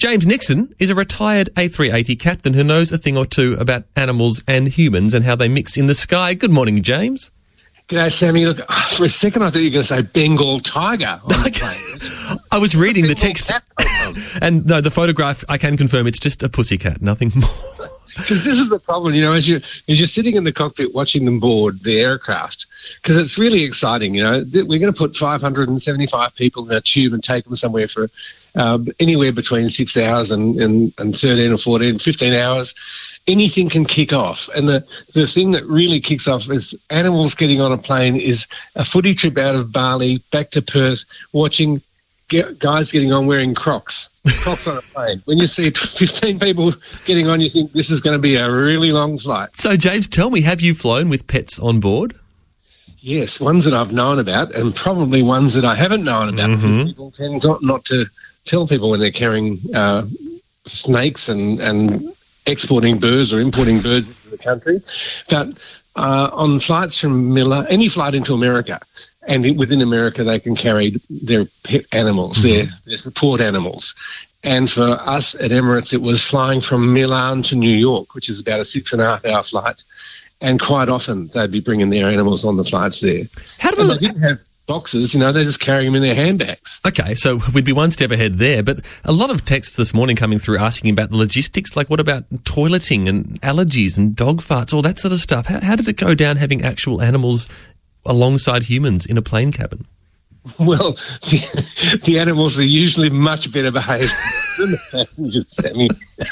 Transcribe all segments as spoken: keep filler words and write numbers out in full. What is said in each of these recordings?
James Nixon is a retired A three eighty captain who knows a thing or two about animals and humans and how they mix in the sky. Good morning, James. G'day, Sammy. Look, for a second I thought you were going to say Bengal tiger on the plane. I was reading the Bengal text, cat and no, the photograph, I can confirm it's just a pussycat, nothing more. Because this is the problem, you know, as, you, as you're sitting in the cockpit watching them board the aircraft, because it's really exciting, you know. We're going to put five hundred seventy-five people in a tube and take them somewhere for um, anywhere between six hours and, and, and thirteen or fourteen, fifteen hours. Anything can kick off. And the, the thing that really kicks off is animals getting on a plane is a footy trip out of Bali back to Perth, watching get, guys getting on wearing Crocs. Crocs on a plane. When you see fifteen people getting on, you think this is going to be a really long flight. So, James, tell me, have you flown with pets on board? Yes, ones that I've known about and probably ones that I haven't known about mm-hmm. because people tend not, not to tell people when they're carrying uh, snakes and, and exporting birds or importing birds into the country. But uh, on flights from Miller, any flight into America, and within America, they can carry their pet animals, mm-hmm. their, their support animals. And for us at Emirates, it was flying from Milan to New York, which is about a six and a half hour flight. And quite often, they'd be bringing their animals on the flights there. How do and they, they didn't have boxes, you know, they just carry them in their handbags. Okay, so we'd be one step ahead there. But a lot of texts this morning coming through asking about the logistics, like what about toileting and allergies and dog farts, all that sort of stuff. How, how did it go down having actual animals alongside humans in a plane cabin? Well, the, the animals are usually much better behaved than the passengers, Sammy.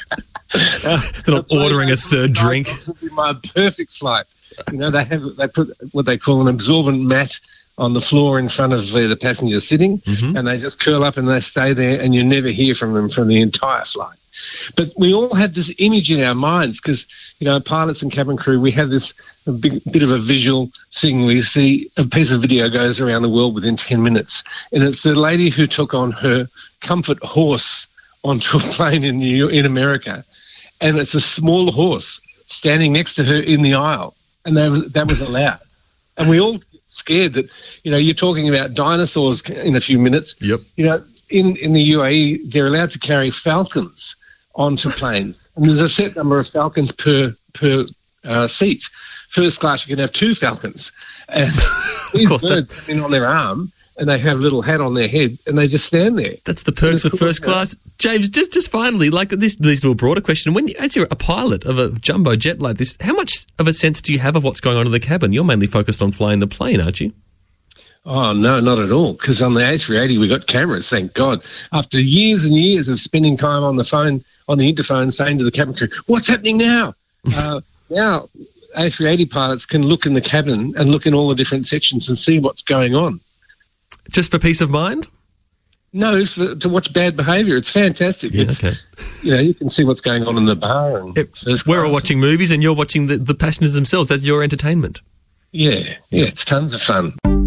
uh, They're not ordering a third drink. This would be my perfect flight. You know, they have they put what they call an absorbent mat on the floor in front of where the passenger's sitting, mm-hmm. and they just curl up and they stay there, and you never hear from them from the entire flight. But we all have this image in our minds because, you know, pilots and cabin crew, we have this a big, bit of a visual thing. We see a piece of video goes around the world within ten minutes, and it's the lady who took on her comfort horse onto a plane in New York, in America, and it's a small horse standing next to her in the aisle, and they, that was allowed. And we all get scared that, you know, you're talking about dinosaurs in a few minutes. Yep. You know, in, in the U A E, they're allowed to carry falcons onto planes, and there's a set number of falcons per per uh, seat. First class, you can have two falcons, and these birds that... come in on their arm, and they have a little hat on their head, and they just stand there. That's the perks of first class. James, just just finally, like this, this little broader question: when you, as you're a pilot of a jumbo jet like this, how much of a sense do you have of what's going on in the cabin? You're mainly focused on flying the plane, aren't you? Oh, no, not at all, because on the A three eighty we got cameras, thank God. After years and years of spending time on the phone, on the interphone, saying to the cabin crew, what's happening now? uh, now A three eighty pilots can look in the cabin and look in all the different sections and see what's going on. Just for peace of mind? No, for, to watch bad behaviour. It's fantastic. Yeah, it's, okay. You know, you can see what's going on in the bar. And it, first we're class. all watching movies and you're watching the, the passengers themselves. That's your entertainment. Yeah, yeah, it's tons of fun.